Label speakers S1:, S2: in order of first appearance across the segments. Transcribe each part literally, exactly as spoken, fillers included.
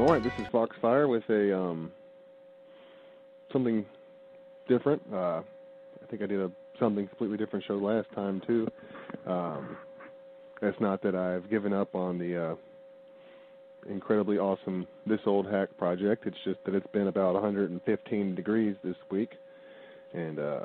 S1: All right, this is Foxfire with a um, something different. Uh, I think I did a something completely different show last time too. Um, it's not that I've given up on the uh, incredibly awesome This Old Hack project. It's just that it's been about one hundred fifteen degrees this week, and uh,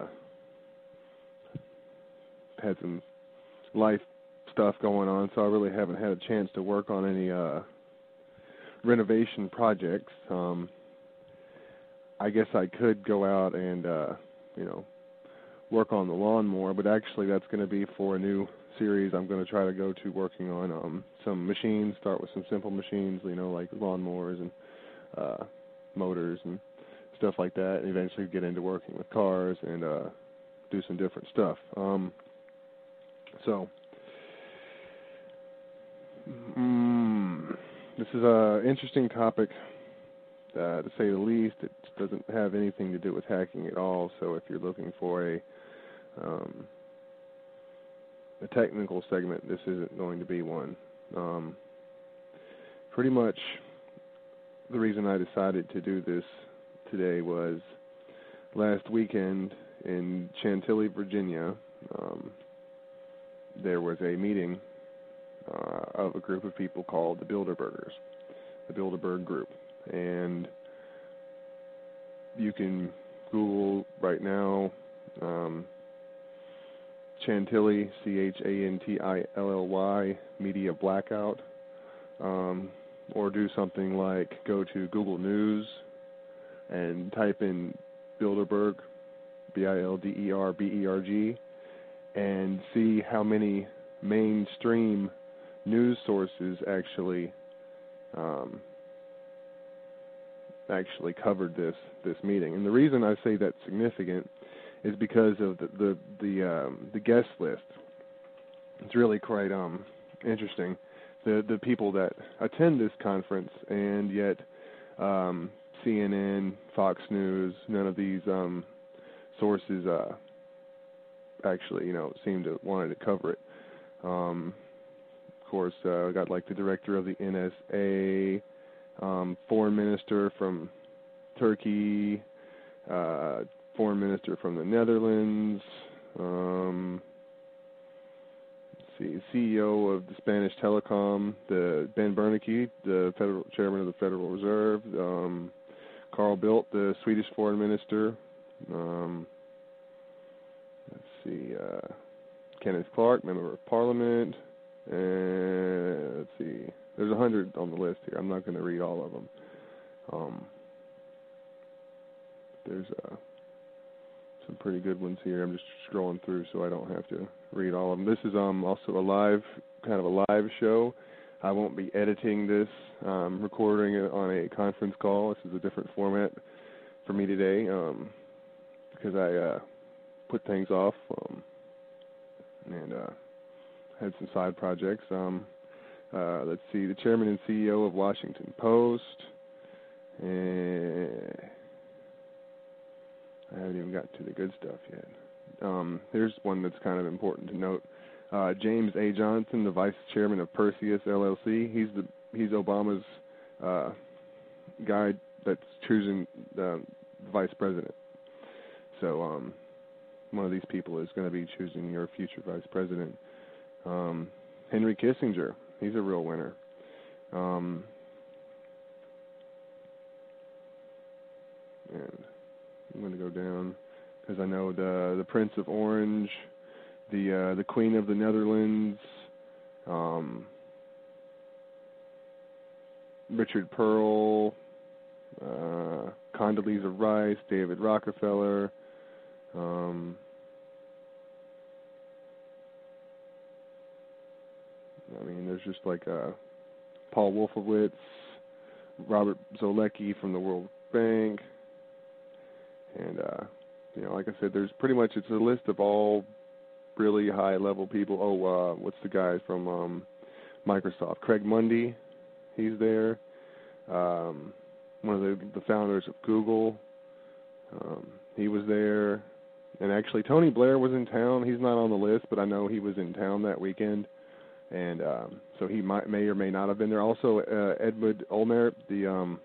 S1: had some life stuff going on, so I really haven't had a chance to work on any uh, renovation projects. Um, I guess I could go out and, uh, you know, work on the lawnmower, but actually that's going to be for a new series I'm going to try to go to, working on um, some machines, start with some simple machines, you know, like lawnmowers and uh, motors and stuff like that, and eventually get into working with cars and uh, do some different stuff. Um, so, mm, this is an interesting topic, uh, to say the least. It doesn't have anything to do with hacking at all, so if you're looking for a um, a technical segment, this isn't going to be one. Um, pretty much the reason I decided to do this today was last weekend in Chantilly, Virginia, um, there was a meeting uh, of a group of people called the Bilderbergers, the Bilderberg Group. And you can Google right now um, Chantilly, C H A N T I L L Y, Media Blackout, um, or do something like go to Google News and type in Bilderberg, B I L D E R B E R G, and see how many mainstream news sources actually um, actually covered this this meeting. And the reason I say that's significant is because of the the the, um, the guest list. It's really quite um, interesting. The the people that attend this conference, and yet um, C N N, Fox News, none of these um, sources uh, actually, you know, seem to wanted to cover it. Um, of course, uh, I got like the director of the N S A, um, foreign minister from Turkey, uh, foreign minister from the Netherlands, um, let's see, C E O of the Spanish Telecom, the Ben Bernanke, the federal chairman of the Federal Reserve, um, Carl Bildt, the Swedish foreign minister, um, let's see, uh, Kenneth Clark, member of Parliament, and let's see, there's a hundred on the list here. I'm not going to read all of them. Um, there's uh, some pretty good ones here. I'm just scrolling through so I don't have to read all of them. This is um, also a live, kind of a live show. I won't be editing this, um, recording it on a conference call. This is a different format for me today um, because I uh, put things off um, and uh, had some side projects. Um, uh, let's see, the chairman and C E O of Washington Post. And I haven't even gotten to the good stuff yet. Um, here's one that's kind of important to note. Uh, James A. Johnson, the vice chairman of Perseus L L C. He's the he's Obama's uh, guy that's choosing the vice president. So um, one of these people is going to be choosing your future vice president. Um, Henry Kissinger, he's a real winner. Um, and I'm going to go down because I know the the Prince of Orange, the uh, the Queen of the Netherlands, um, Richard Pearl, uh, Condoleezza Rice, David Rockefeller. Um, I mean, there's just like uh, Paul Wolfowitz, Robert Zolecki from the World Bank. And, uh, you know, like I said, there's pretty much, it's a list of all really high-level people. Oh, uh, what's the guy from um, Microsoft? Craig Mundy, he's there. Um, one of the, the founders of Google, um, he was there. And actually, Tony Blair was in town. He's not on the list, but I know he was in town that weekend. and um, so he might, may or may not have been there. Also, uh, Ehud Olmert, the um,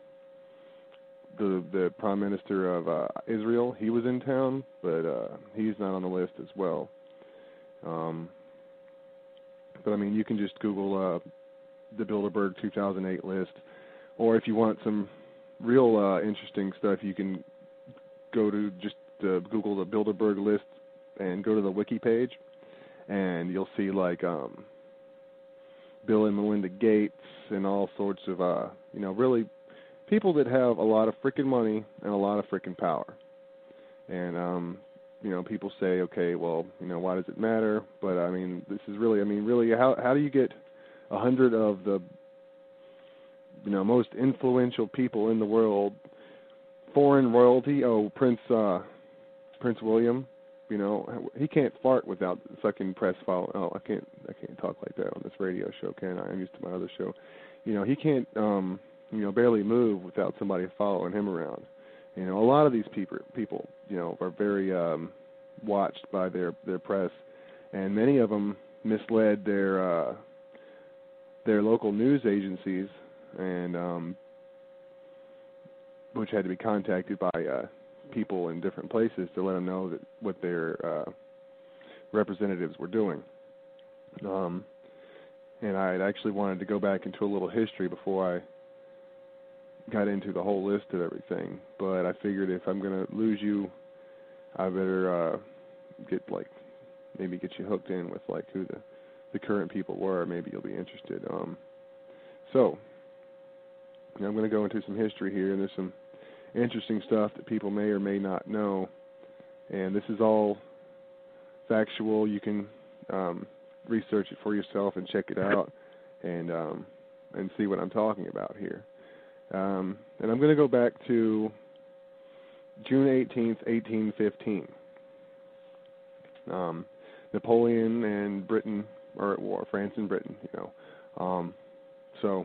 S1: the the Prime Minister of uh, Israel, he was in town, but uh, he's not on the list as well. Um, but I mean, you can just Google uh, the Bilderberg two thousand eight list, or if you want some real uh, interesting stuff, you can go to just uh, Google the Bilderberg list and go to the wiki page, and you'll see like um, Bill and Melinda Gates and all sorts of uh, you know really people that have a lot of freaking money and a lot of freaking power. And um, you know, people say, okay, well, you know, why does it matter? But I mean, this is really, I mean, really, how how do you get a hundred of the you know most influential people in the world, foreign royalty? Oh, Prince uh, Prince William, you know, he can't fart without sucking press follow. Oh, I can't, I can't talk like that on this radio show, can I? I'm used to my other show. You know, he can't, um, you know, barely move without somebody following him around. You know, a lot of these people, people, you know, are very um, watched by their, their press, and many of them misled their uh, their local news agencies, and um, which had to be contacted by uh, people in different places to let them know that what their uh, representatives were doing. Um, and I had actually wanted to go back into a little history before I got into the whole list of everything, but I figured if I'm going to lose you, I better uh, get like maybe get you hooked in with like who the, the current people were. Maybe you'll be interested. Um, so you know, I'm going to go into some history here, and there's some interesting stuff that people may or may not know, and this is all factual. You can um, research it for yourself and check it out, and um, and see what I'm talking about here. Um, and I'm going to go back to June eighteenth, eighteen fifteen. Um, Napoleon and Britain are at war, France and Britain, you know. Um, so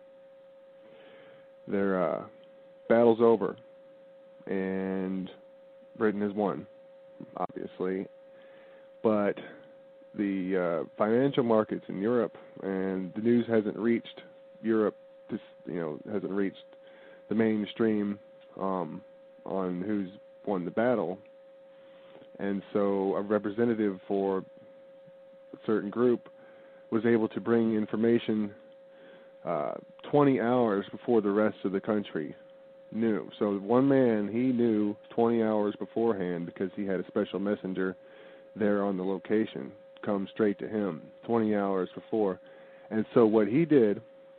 S1: their uh, battle's over, and Britain has won, obviously. But the uh, financial markets in Europe, and the news hasn't reached Europe. This, you know, hasn't reached the mainstream um, on who's won the battle, and so a representative for a certain group was able to bring information uh, twenty hours before the rest of the country knew. So one man, he knew twenty hours beforehand because he had a special messenger there on the location come straight to him twenty hours before, and so what he did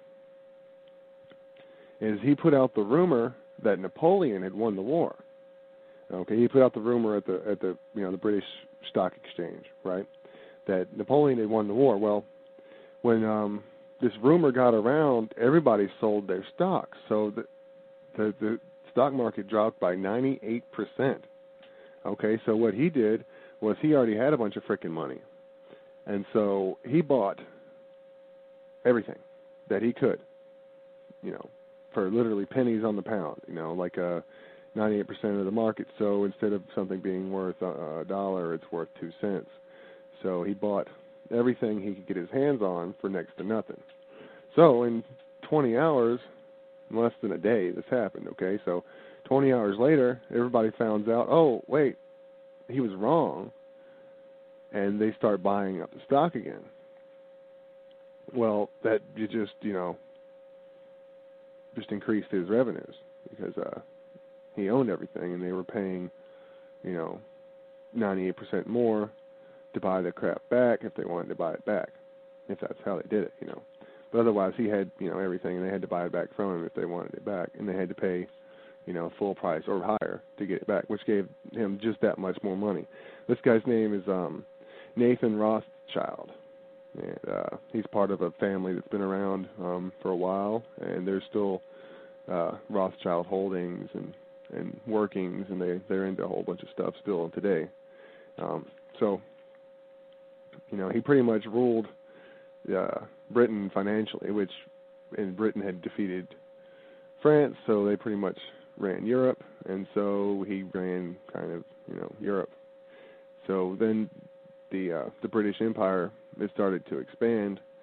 S1: is he put out the rumor that Napoleon had won the war. Okay, he put out the rumor at the at the you know the British Stock Exchange, right? That Napoleon had won the war. Well, when um, this rumor got around, everybody sold their stocks, so the the, the stock market dropped by ninety-eight percent. Okay, so what he did was he already had a bunch of frickin' money, and so he bought everything that he could, you know, for literally pennies on the pound, you know, like uh, ninety-eight percent of the market. So instead of something being worth a, a dollar, it's worth two cents. So he bought everything he could get his hands on for next to nothing. So in twenty hours, less than a day, this happened, okay? So twenty hours later, everybody finds out, oh, wait, he was wrong, and they start buying up the stock again. Well, that you just, you know, just increased his revenues because uh, he owned everything, and they were paying, you know, ninety-eight percent more to buy the crap back if they wanted to buy it back, if that's how they did it, you know. But otherwise, he had, you know, everything, and they had to buy it back from him if they wanted it back, and they had to pay, you know, full price or higher to get it back, which gave him just that much more money. This guy's name is um, Nathan Rothschild, and uh, he's part of a family that's been around um, for a while, and there's still uh, Rothschild holdings and, and workings, and they, they're into a whole bunch of stuff still today. Um, so, you know, he pretty much ruled uh, Britain financially, which and Britain had defeated France, so they pretty much ran Europe, and so he ran kind of, you know, Europe. So then the uh, the British Empire, it started to expand,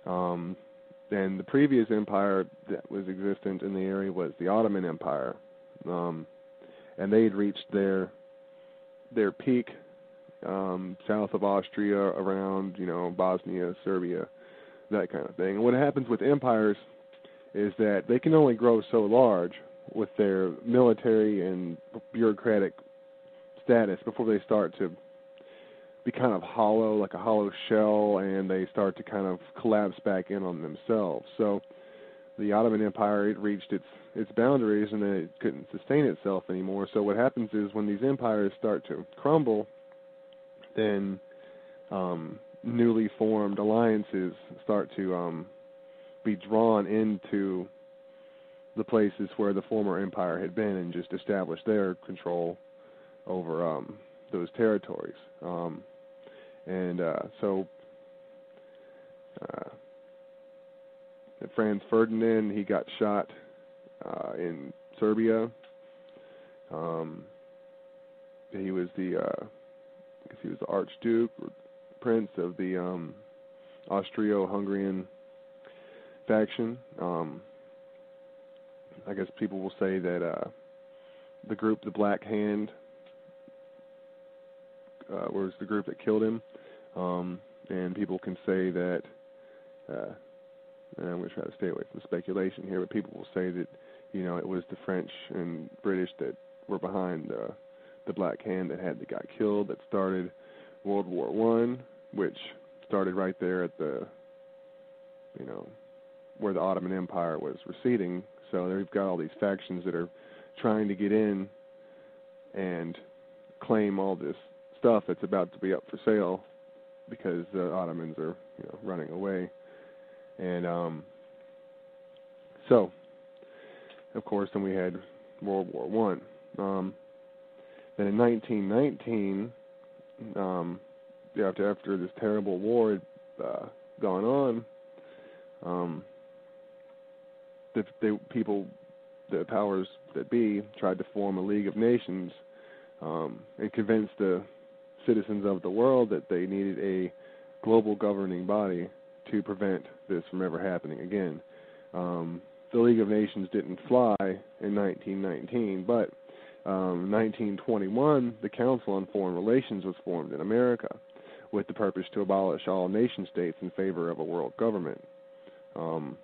S1: Um, and the previous empire that was existent in the area was the Ottoman Empire, um, and they had reached their their peak um, south of Austria, around you know Bosnia, Serbia, that kind of thing. And what happens with empires is that they can only grow so large with their military and bureaucratic status before they start to be kind of hollow, like a hollow shell, and they start to kind of collapse back in on themselves. So the Ottoman Empire, it reached its its boundaries, and it couldn't sustain itself anymore. So what happens is when these empires start to crumble, then um, newly formed alliances start to um, be drawn into the places where the former empire had been and just establish their control over um, those territories. Um, and uh, so uh, Franz Ferdinand, he got shot uh, in Serbia. Um, he was the, uh, I guess he was the Archduke or Prince of the um, Austro-Hungarian faction. Um, I guess people will say that uh, the group, the Black Hand, uh, was the group that killed him. Um, and people can say that, uh, and I'm going to try to stay away from speculation here, but people will say that, you know, it was the French and British that were behind uh, the Black Hand that had the guy killed, that started World War One, which started right there at the, you know, where the Ottoman Empire was receding. So they've got all these factions that are trying to get in and claim all this stuff that's about to be up for sale because the Ottomans are, you know, running away. And um, so, of course, then we had World War One. Um, then in nineteen nineteen, um, after after this terrible war had uh, gone on, um, the, the people, the powers that be, tried to form a League of Nations um, and convince the citizens of the world that they needed a global governing body to prevent this from ever happening again. Um, the League of Nations didn't fly in nineteen nineteen, but um, nineteen twenty-one, the Council on Foreign Relations was formed in America with the purpose to abolish all nation states in favor of a world government. Um,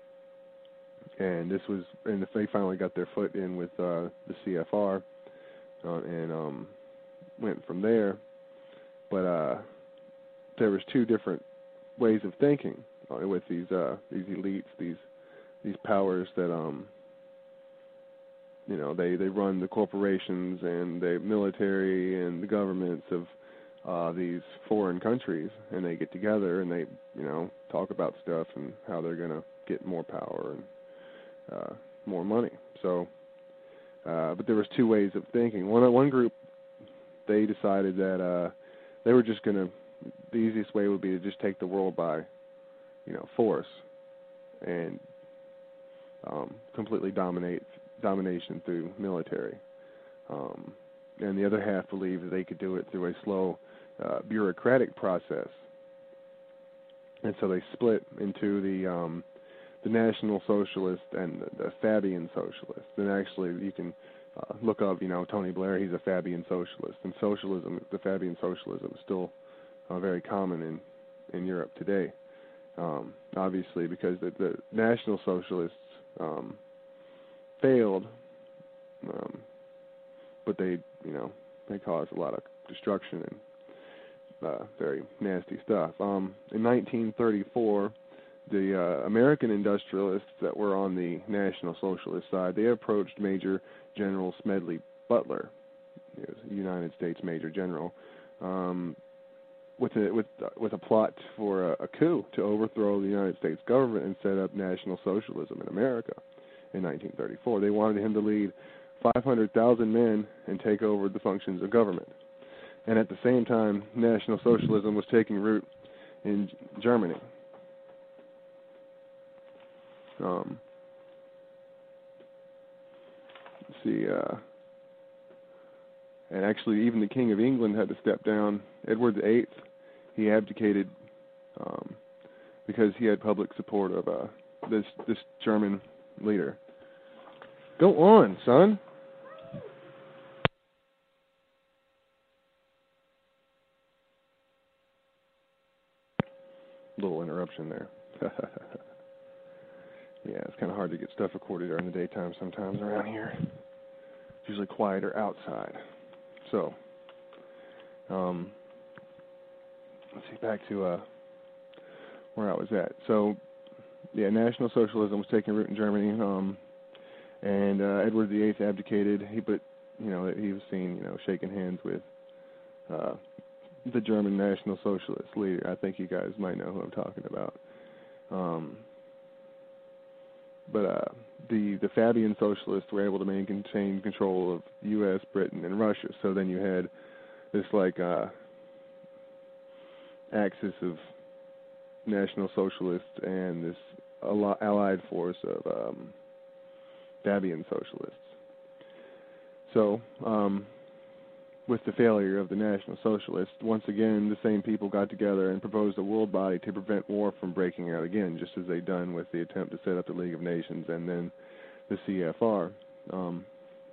S1: and this was, and they finally got their foot in with uh, the C F R uh, and um, went from there. But uh, there was two different ways of thinking uh, with these uh, these elites, these these powers that um you know they, they run the corporations and the military and the governments of uh, these foreign countries, and they get together and they you know talk about stuff and how they're going to get more power and uh, more money. So, uh, but there was two ways of thinking. One one group, they decided that uh, they were just going to, the easiest way would be to just take the world by, you know, force and um, completely dominate domination through military. Um, and the other half believed that they could do it through a slow uh, bureaucratic process. And so they split into the um, the National Socialist and the, the Fabian Socialist. And actually, you can uh, look up, you know, Tony Blair. He's a Fabian Socialist. And socialism, the Fabian Socialism, is still uh, very common in in Europe today. Um, obviously, because the, the National Socialists um, failed, um, but they, you know, they caused a lot of destruction and uh, very nasty stuff. Um, in nineteen thirty-four, the uh, American industrialists that were on the National Socialist side, they approached Major General Smedley Butler, he was a United States Major General, um, with a with uh, with a plot for a, a coup to overthrow the United States government and set up National Socialism in America in nineteen thirty-four. They wanted him to lead five hundred thousand men and take over the functions of government. And at the same time, National Socialism was taking root in Germany. Um, let's see, uh, and actually even the King of England had to step down. Edward the Eighth, he abdicated um, because he had public support of uh, this this German leader. Go on, son. Little interruption there. Yeah, it's kind of hard to get stuff recorded during the daytime sometimes around here. It's usually quieter outside. So, um, let's see, back to uh, where I was at. So, yeah, National Socialism was taking root in Germany, um, and uh, Edward the Eighth abdicated. He, but you know, he was seen, you know, shaking hands with uh, the German National Socialist leader. I think you guys might know who I'm talking about. Um, but uh, the the Fabian Socialists were able to maintain control of U S, Britain, and Russia. So then you had this like uh, axis of National Socialists and this allied force of um, Fabian Socialists. So, um, with the failure of the National Socialists, once again, the same people got together and proposed a world body to prevent war from breaking out again, just as they'd done with the attempt to set up the League of Nations and then the C F R. Um,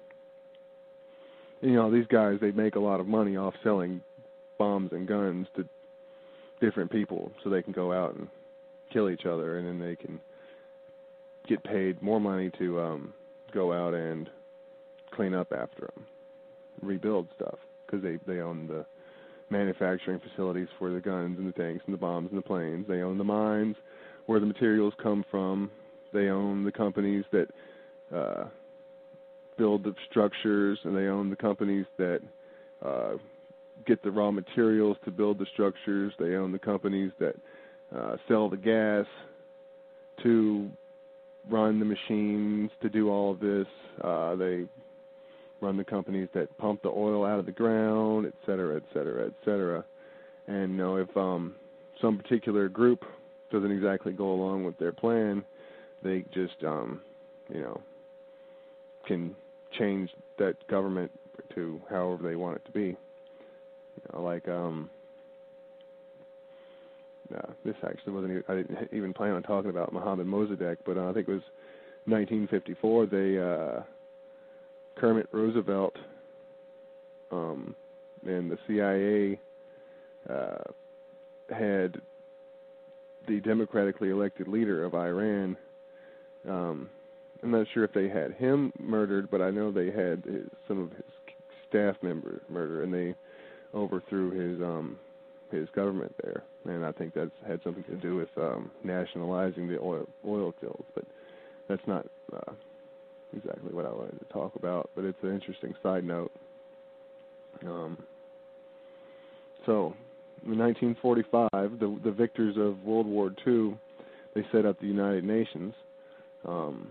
S1: you know, these guys, they make a lot of money off selling bombs and guns to different people so they can go out and kill each other, and then they can get paid more money to um, go out and clean up after them, rebuild stuff, because they, they own the manufacturing facilities for the guns and the tanks and the bombs and the planes. They own the mines where the materials come from. They own the companies that uh, build the structures, and they own the companies that uh, get the raw materials to build the structures. They own the companies that uh, sell the gas to run the machines to do all of this. Uh, they run the companies that pump the oil out of the ground, et cetera, et cetera, et cetera. And you know, if um, some particular group doesn't exactly go along with their plan, they just, um, you know, can change that government to however they want it to be. You know, like, um, uh, this actually wasn't even, I didn't even plan on talking about Mohammad Mossadegh, but uh, I think it was nineteen fifty-four, they, uh, Kermit Roosevelt um, and the C I A uh, had the democratically elected leader of Iran. Um, I'm not sure if they had him murdered, but I know they had his, some of his staff members murdered, and they overthrew his um, his government there. And I think that's had something to do with um, nationalizing the oil oil fields, but that's not uh, exactly what I wanted to talk about, but it's an interesting side note. Um, so, in nineteen forty-five, the, the victors of World War Two, they set up the United Nations, um,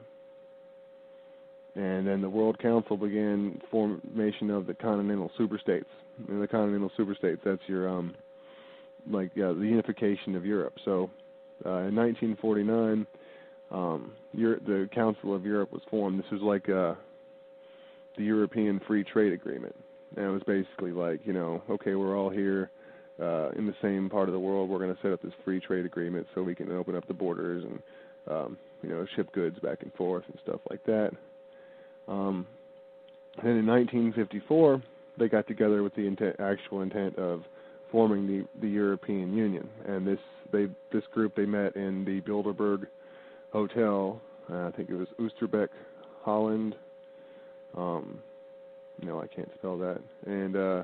S1: and then the World Council began formation of the continental superstates. And the continental superstates, that's your, um, like, yeah, the unification of Europe. So, uh, in nineteen forty-nine, Um, Euro- the Council of Europe was formed. This was like uh, the European Free Trade Agreement. And it was basically like, you know, okay, we're all here uh, in the same part of the world. We're going to set up this free trade agreement so we can open up the borders and, um, you know, ship goods back and forth and stuff like that. Um, and in nineteen fifty-four, they got together with the intent, actual intent of forming the, the European Union. And this they this group, they met in the Bilderberg Hotel, uh, I think it was Oosterbeek, Holland. Um, no, I can't spell that. And uh,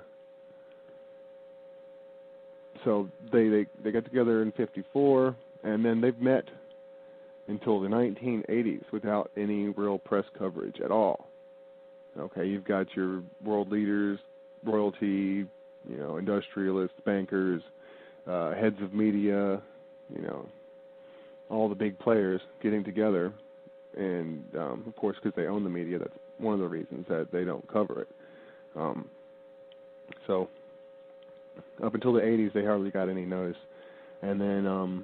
S1: so they, they they got together in fifty-four, and then they've met until the nineteen eighties without any real press coverage at all. Okay, you've got your world leaders, royalty, you know, industrialists, bankers, uh, heads of media, you know, all the big players getting together, and um, of course, because they own the media, that's one of the reasons that they don't cover it. Um, so up until the eighties, they hardly got any notice, and then um,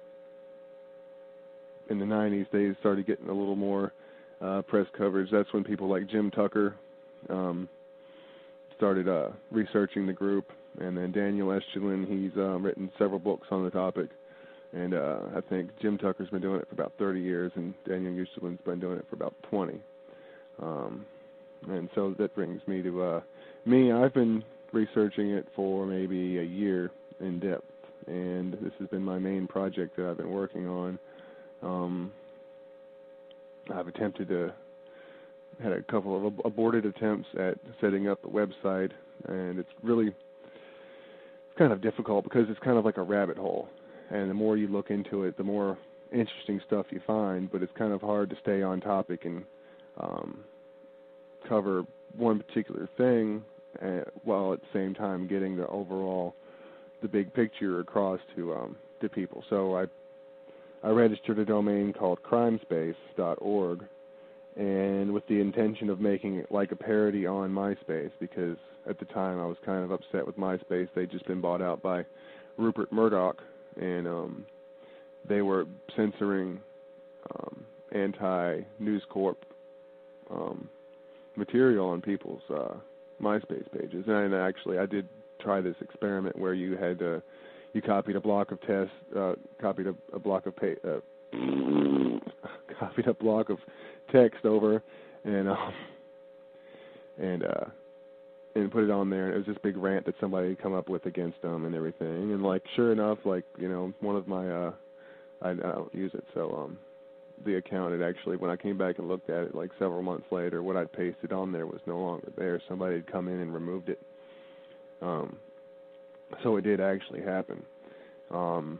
S1: in the nineties, they started getting a little more uh, press coverage. That's when people like Jim Tucker um, started uh, researching the group, and then Daniel Estulin, he's uh, written several books on the topic. And uh, I think Jim Tucker's been doing it for about thirty years, and Daniel Eustalin's been doing it for about twenty. Um, and so that brings me to uh, me. I've been researching it for maybe a year in depth, and this has been my main project that I've been working on. Um, I've attempted to, had a couple of aborted attempts at setting up a website, and it's really kind of difficult because it's kind of like a rabbit hole. And the more you look into it, the more interesting stuff you find, but it's kind of hard to stay on topic and um, cover one particular thing uh, while at the same time getting the overall, the big picture across to um, to people. So I I registered a domain called crimespace dot org, and with the intention of making it like a parody on MySpace, because at the time I was kind of upset with MySpace. They'd just been bought out by Rupert Murdoch, and um, they were censoring um, anti-News Corp um, material on people's uh, MySpace pages. And actually, I did try this experiment where you had uh, you copied a block of text, uh, copied a, a block of pa- uh, copied a block of text over, and um, and uh, and put it on there. And it was this big rant that somebody had come up with against them and everything. And like, sure enough, like, you know, one of my uh, I, I don't use it, so um, the account had actually, when I came back and looked at it, like several months later, what I'd pasted on there was no longer there. Somebody had come in and removed it. Um, so it did actually happen. Um,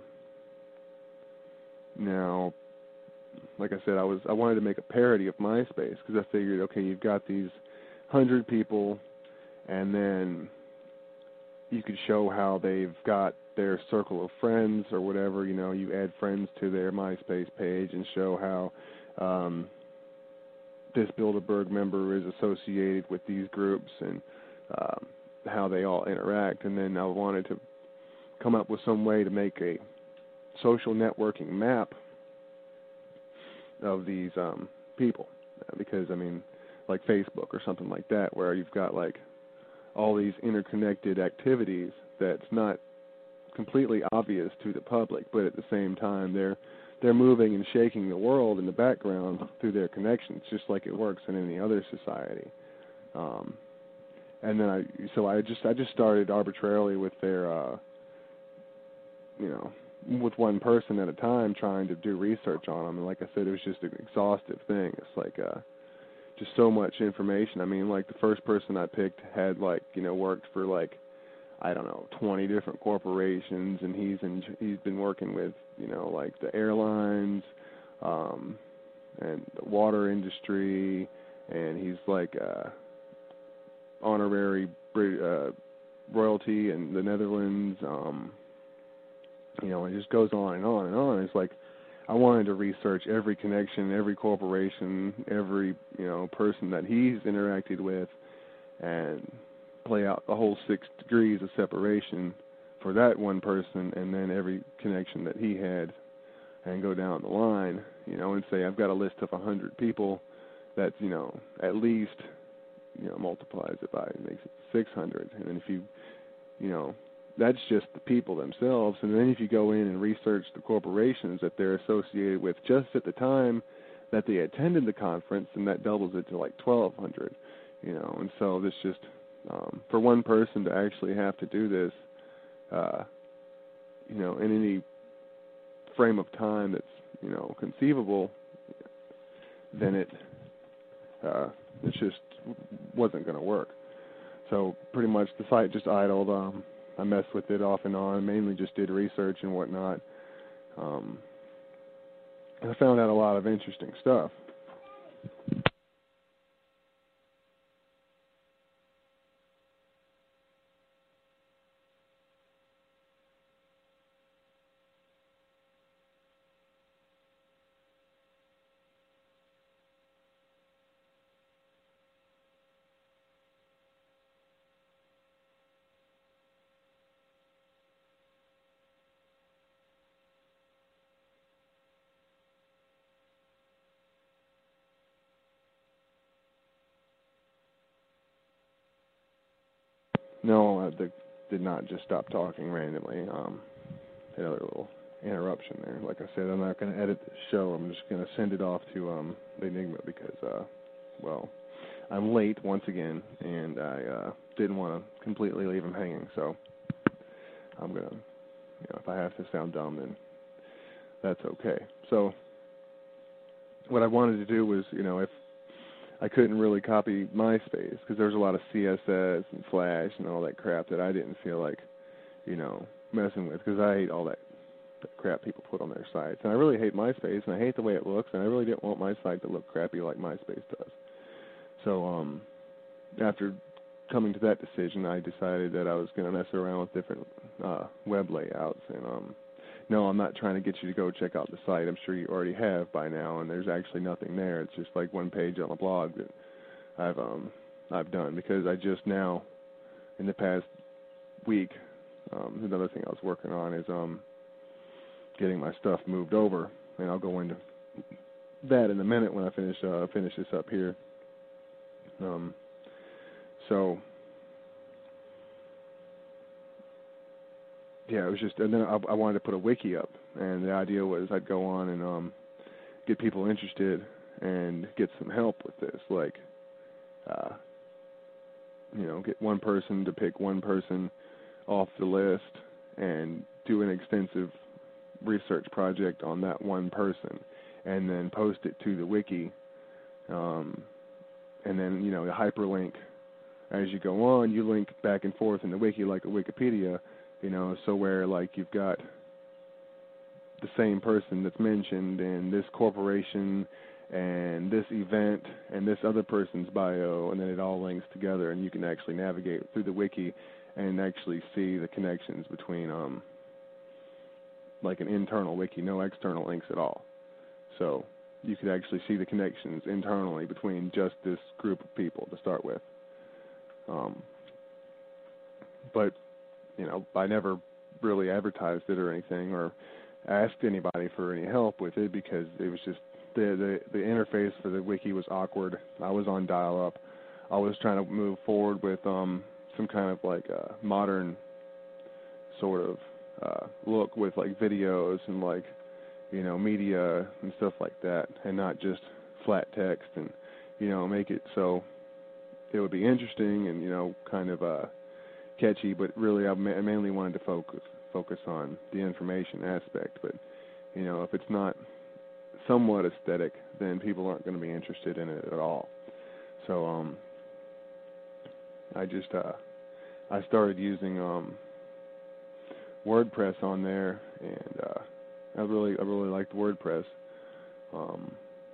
S1: now, like I said, I was I wanted to make a parody of MySpace because I figured, okay, you've got these hundred people, and then you could show how they've got their circle of friends or whatever. You know, you add friends to their MySpace page and show how um, this Bilderberg member is associated with these groups and um, how they all interact. And then I wanted to come up with some way to make a social networking map of these um, people, because, I mean, like Facebook or something like that, where you've got like all these interconnected activities that's not completely obvious to the public, but at the same time they're they're moving and shaking the world in the background through their connections, just like it works in any other society. Um, and then I so I just I just started arbitrarily with their uh, you know, with one person at a time, trying to do research on them. And like I said, it was just an exhaustive thing. It's like uh, just so much information. I mean, like the first person I picked had like, you know, worked for like, I don't know, twenty different corporations, and he's in, he's been working with, you know, like the airlines um, and the water industry, and he's like uh, honorary uh, royalty in the Netherlands. Um, You know, it just goes on and on and on. It's like I wanted to research every connection, every corporation, every, you know, person that he's interacted with, and play out the whole six degrees of separation for that one person, and then every connection that he had, and go down the line, you know, and say I've got a list of a hundred people. That's, you know, at least, you know, multiplies it by, makes it six hundred, and then if you, you know. That's just the people themselves. And then if you go in and research the corporations that they're associated with just at the time that they attended the conference, and that doubles it to like twelve hundred, you know. And so this just, um, for one person to actually have to do this, uh, you know, in any frame of time that's, you know, conceivable, then it, uh, it just wasn't going to work. So pretty much the site just idled. Um, I messed with it off and on, mainly just did research and whatnot. Um, and I found out a lot of interesting stuff. No, I did not just stop talking randomly. Um, had other little interruption there. Like I said, I'm not going to edit the show. I'm just going to send it off to um, the Enigma because, uh, well, I'm late once again, and I uh, didn't want to completely leave him hanging. So I'm going to, you know, if I have to sound dumb, then that's okay. So what I wanted to do was, you know, if I couldn't really copy MySpace because there's a lot of C S S and Flash and all that crap that I didn't feel like, you know, messing with because I hate all that, that crap people put on their sites. And I really hate MySpace, and I hate the way it looks, and I really didn't want my site to look crappy like MySpace does. So um, after coming to that decision, I decided that I was going to mess around with different uh, web layouts. And um, no, I'm not trying to get you to go check out the site. I'm sure you already have by now, and there's actually nothing there. It's just like one page on a blog that I've um, I've done because I just now, in the past week, um, another thing I was working on is um, getting my stuff moved over, and I'll go into that in a minute when I finish uh, finish this up here. Um, so. Yeah, it was just, and then I, I wanted to put a wiki up, and the idea was I'd go on and um, get people interested and get some help with this, like, uh, you know, get one person to pick one person off the list and do an extensive research project on that one person, and then post it to the wiki, um, and then, you know, the hyperlink as you go on, you link back and forth in the wiki like a Wikipedia. You know, so where, like, you've got the same person that's mentioned in this corporation and this event and this other person's bio, and then it all links together, and you can actually navigate through the wiki and actually see the connections between, um, like, an internal wiki, no external links at all. So you could actually see the connections internally between just this group of people to start with. Um, but... You know, I never really advertised it or anything or asked anybody for any help with it because it was just the, the, the interface for the wiki was awkward. I was on dial-up. I was trying to move forward with um, some kind of like uh, modern sort of uh, look with like videos and like, you know, media and stuff like that, and not just flat text, and, you know, make it so it would be interesting and, you know, kind of uh, catchy, but really I mainly wanted to focus focus on the information aspect. But, you know, if it's not somewhat aesthetic, then people aren't going to be interested in it at all. So um, I just uh, I started using um, WordPress on there, and uh, I really I really liked WordPress. Um,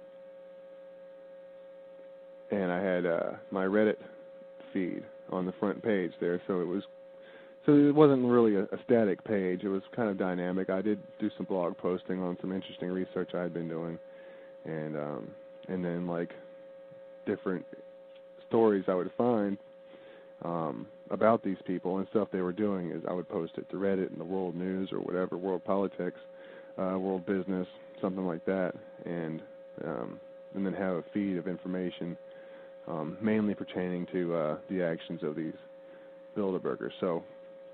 S1: and I had uh, my Reddit feed on the front page there, so it was so it wasn't really a, a static page. It was kind of dynamic. I did do some blog posting on some interesting research I had been doing, and um, and then like different stories I would find um, about these people and stuff they were doing is I would post it to Reddit and the World News or whatever, World Politics, uh, World Business, something like that, and um, and then have a feed of information um, mainly pertaining to uh, the actions of these Bilderbergers. So,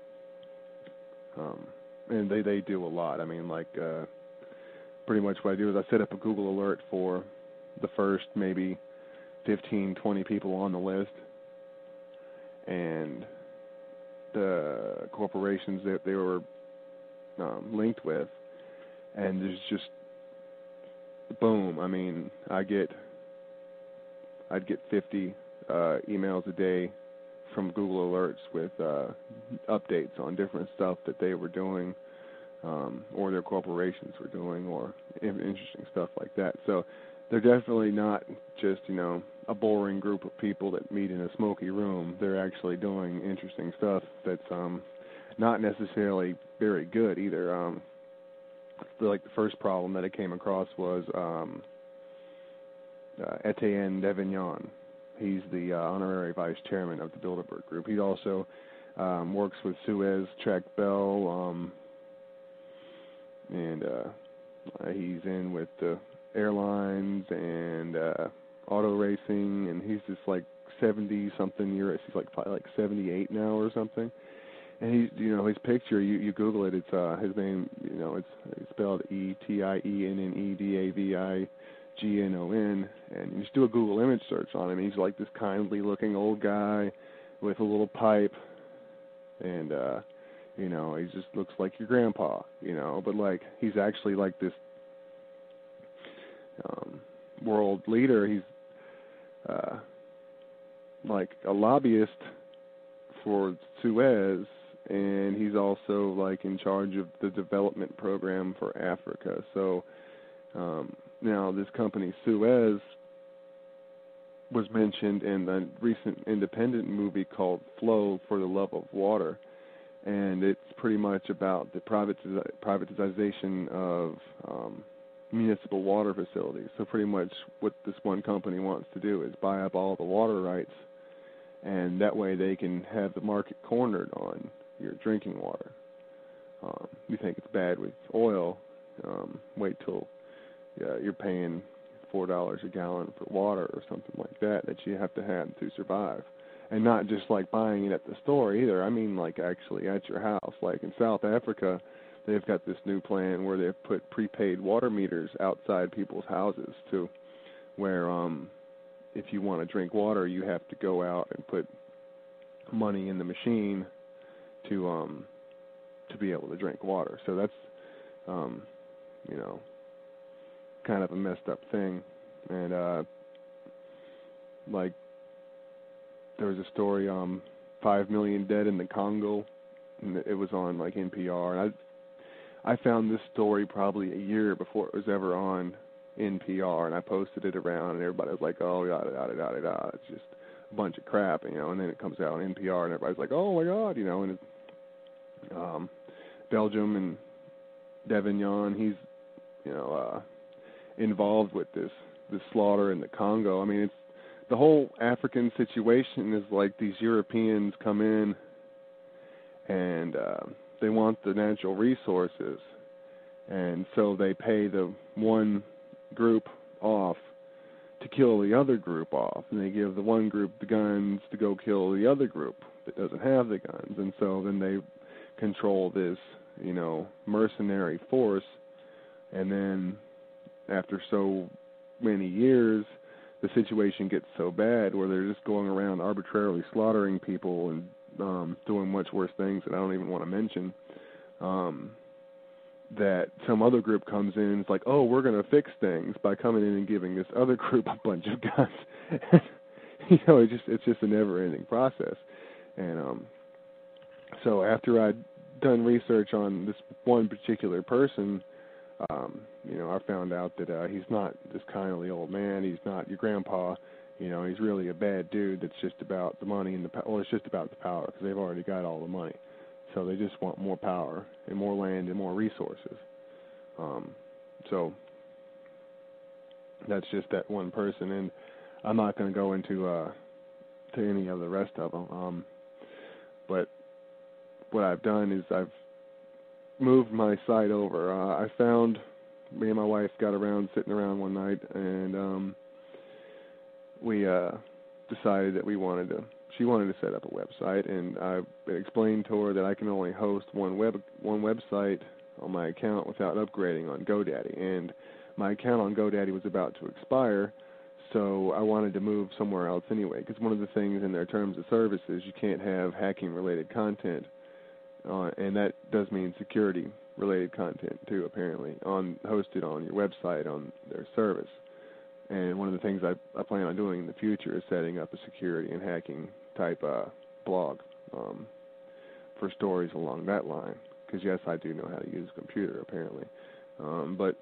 S1: um, and they, they do a lot. I mean, like, uh, pretty much what I do is I set up a Google alert for the first maybe fifteen, twenty people on the list, and the corporations that they were um, linked with, and there's just boom. I mean, I get I'd get fifty uh, emails a day from Google Alerts with uh, updates on different stuff that they were doing, um, or their corporations were doing, or interesting stuff like that. So they're definitely not just, you know, a boring group of people that meet in a smoky room. They're actually doing interesting stuff that's um, not necessarily very good either. Um, the, like the first problem that I came across was um, uh, Etienne Davignon. He's the uh, honorary vice chairman of the Bilderberg Group. He also um, works with Suez, Track Bell, um, and uh, he's in with the airlines and uh, auto racing, and he's just like seventy something years. He's like probably like seventy-eight now or something. and he's, you know, his picture, you, you Google it, it's, uh, his name, you know, it's, it's spelled E T I E N N E D A V I G N O N, and you just do a Google image search on him. He's like this kindly looking old guy with a little pipe, and, uh, you know, he just looks like your grandpa, you know, but like, he's actually like this, um, world leader. He's, uh, like a lobbyist for Suez, and he's also like in charge of the development program for Africa. So um, now this company Suez was mentioned in the recent independent movie called Flow for the Love of Water, and it's pretty much about the privatiz- privatization of um, municipal water facilities. So pretty much what this one company wants to do is buy up all the water rights, and that way they can have the market cornered on your drinking water. Um, you think it's bad with oil, um, wait till uh, you're paying four dollars a gallon for water or something like that that you have to have to survive. And not just like buying it at the store either. I mean like actually at your house. Like in South Africa, they've got this new plan where they've put prepaid water meters outside people's houses too, where um, if you want to drink water, you have to go out and put money in the machine to um, to be able to drink water. So that's, um, you know, kind of a messed up thing. And uh, like there was a story, um, five million dead in the Congo, and it was on like N P R. And I I found this story probably a year before it was ever on N P R, and I posted it around, and everybody was like, "Oh, yada yada yada yada." It's just a bunch of crap, you know. And then it comes out on N P R, and everybody's like, "Oh my God," you know. And it's, um, Belgium and Davignon, he's, you know, uh, involved with this this slaughter in the Congo. I mean, it's the whole African situation is like these Europeans come in and uh, they want the natural resources, and so they pay the one group off to kill the other group off, and they give the one group the guns to go kill the other group that doesn't have the guns, and so then they control this, you know, mercenary force, and then after so many years, the situation gets so bad where they're just going around arbitrarily slaughtering people and um, doing much worse things that I don't even want to mention, um, that some other group comes in and is like, oh, we're going to fix things by coming in and giving this other group a bunch of guns. You know, it just it's just a never-ending process. And um, so after I'd done research on this one particular person, Um, you know, I found out that uh, he's not this kindly old man. He's not your grandpa. You know, he's really a bad dude that's just about the money and the power. Well, it's just about the power because they've already got all the money. So they just want more power and more land and more resources. Um, so that's just that one person. And I'm not going to go into uh, to any of the rest of them. Um, but what I've done is I've moved my site over. Uh, I found, me and my wife got around sitting around one night, and um, we uh, decided that we wanted to, she wanted to set up a website, and I explained to her that I can only host one web one website on my account without upgrading on GoDaddy, and my account on GoDaddy was about to expire, so I wanted to move somewhere else anyway, because one of the things in their terms of service is you can't have hacking-related content. Uh, and that does mean security-related content, too, apparently, on hosted on your website on their service. And one of the things I, I plan on doing in the future is setting up a security and hacking type uh, blog um, for stories along that line. Because, yes, I do know how to use a computer, apparently. Um, but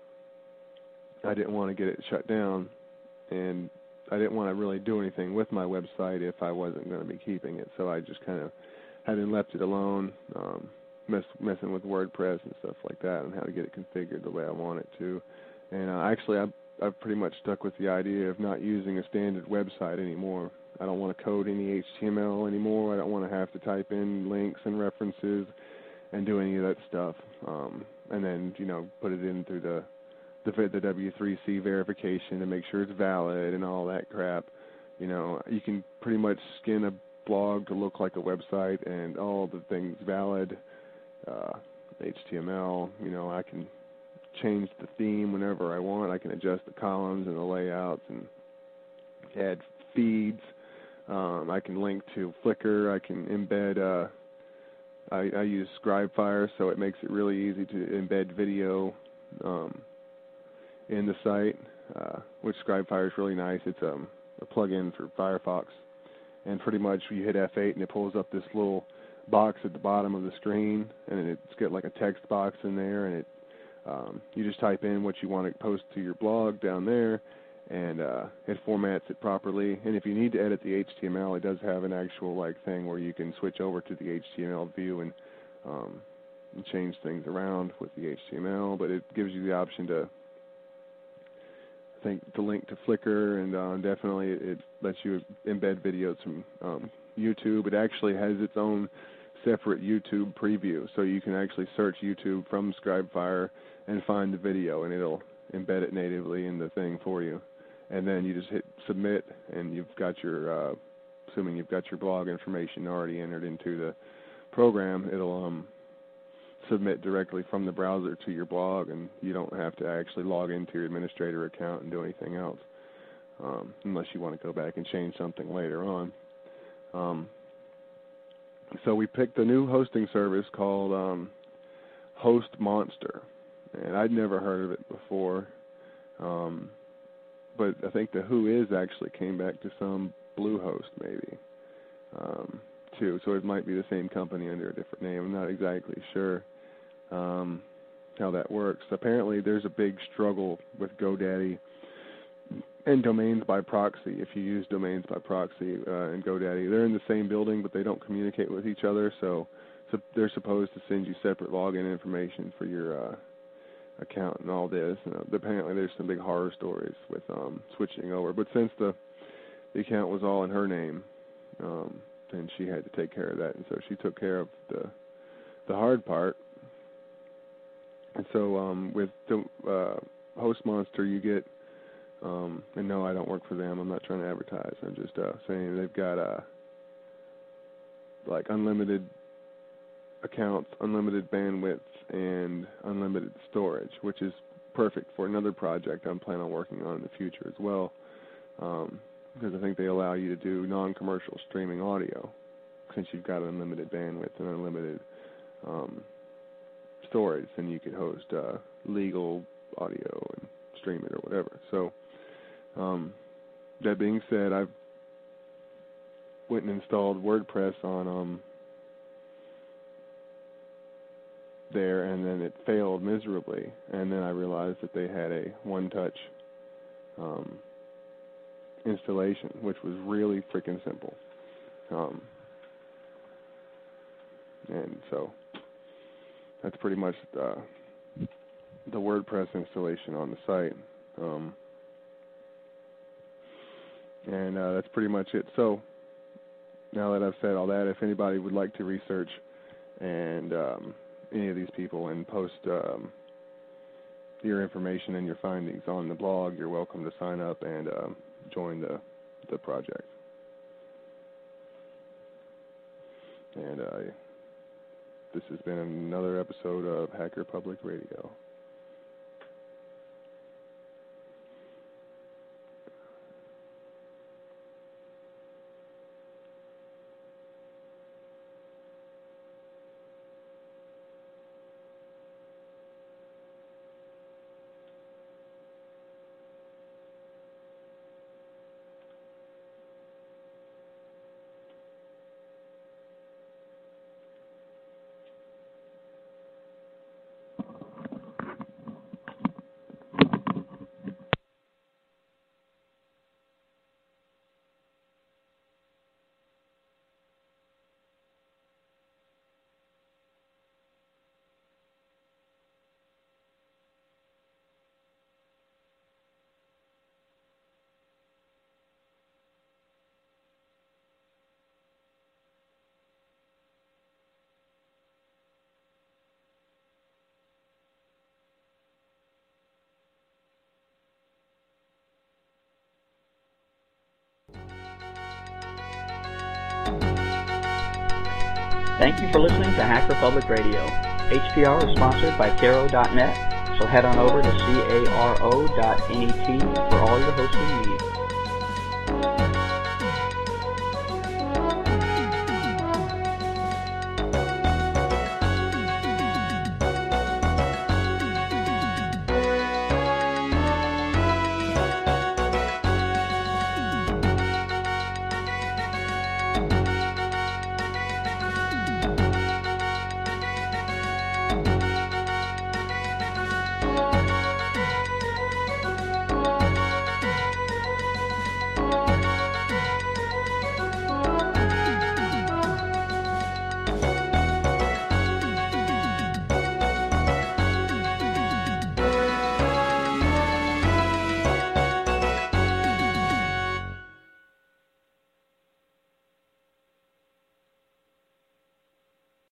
S1: I didn't want to get it shut down, and I didn't want to really do anything with my website if I wasn't going to be keeping it. So I just kind of having left it alone, um, mess, messing with WordPress and stuff like that and how to get it configured the way I want it to. And uh, actually, I've, I've pretty much stuck with the idea of not using a standard website anymore. I don't want to code any H T M L anymore. I don't want to have to type in links and references and do any of that stuff. Um, and then, you know, put it in through the, the, the W three C verification to make sure it's valid and all that crap. You know, you can pretty much skin a blog to look like a website and all the things valid, uh, H T M L. You know, I can change the theme whenever I want. I can adjust the columns and the layouts and add feeds. Um, I can link to Flickr. I can embed. Uh, I, I use Scribefire, so it makes it really easy to embed video um, in the site, uh, which Scribefire is really nice. It's um, a plug-in for Firefox, and pretty much you hit F eight and it pulls up this little box at the bottom of the screen, and it's got like a text box in there, and it um, you just type in what you want to post to your blog down there, and uh, it formats it properly. And if you need to edit the H T M L, it does have an actual like thing where you can switch over to the H T M L view and, um, and change things around with the H T M L. But it gives you the option to, I think, to link to Flickr, and uh, definitely it lets you embed videos from um, YouTube. It actually has its own separate YouTube preview, so you can actually search YouTube from Scribefire and find the video, and it'll embed it natively in the thing for you. And then you just hit submit, and you've got your, uh, assuming you've got your blog information already entered into the program, it'll um, submit directly from the browser to your blog, and you don't have to actually log into your administrator account and do anything else, um, unless you want to go back and change something later on. Um, so we picked a new hosting service called um, HostMonster, and I'd never heard of it before, um, but I think the Whois actually came back to some Bluehost maybe, um, too, so it might be the same company under a different name. I'm not exactly sure um, how that works. Apparently there's a big struggle with GoDaddy and domains by proxy. If you use domains by proxy uh, in GoDaddy, they're in the same building, but they don't communicate with each other, so, so they're supposed to send you separate login information for your uh, account and all this. And, uh, apparently there's some big horror stories with um, switching over. But since the, the account was all in her name, um, then she had to take care of that, and so she took care of the the hard part. And so um, with the uh, HostMonster, you get Um, and no, I don't work for them. I'm not trying to advertise. I'm just uh, saying they've got uh, like unlimited accounts, unlimited bandwidth, and unlimited storage, which is perfect for another project I'm planning on working on in the future as well, um, because I think they allow you to do non-commercial streaming audio since you've got unlimited bandwidth and unlimited um, storage. Then you could host uh, legal audio and stream it or whatever. So Um, that being said, I've went and installed WordPress on um, there, and then it failed miserably. And then I realized that they had a one-touch um, installation, which was really freaking simple. Um, and so that's pretty much uh, the WordPress installation on the site. Um, And uh, that's pretty much it. So now that I've said all that, if anybody would like to research and um, any of these people and post um, your information and your findings on the blog, you're welcome to sign up and um, join the, the project. And uh, this has been another episode of Hacker Public Radio.
S2: Thank you for listening to Hacker Public Radio. H P R is sponsored by Caro dot net, so head on over to caro dot net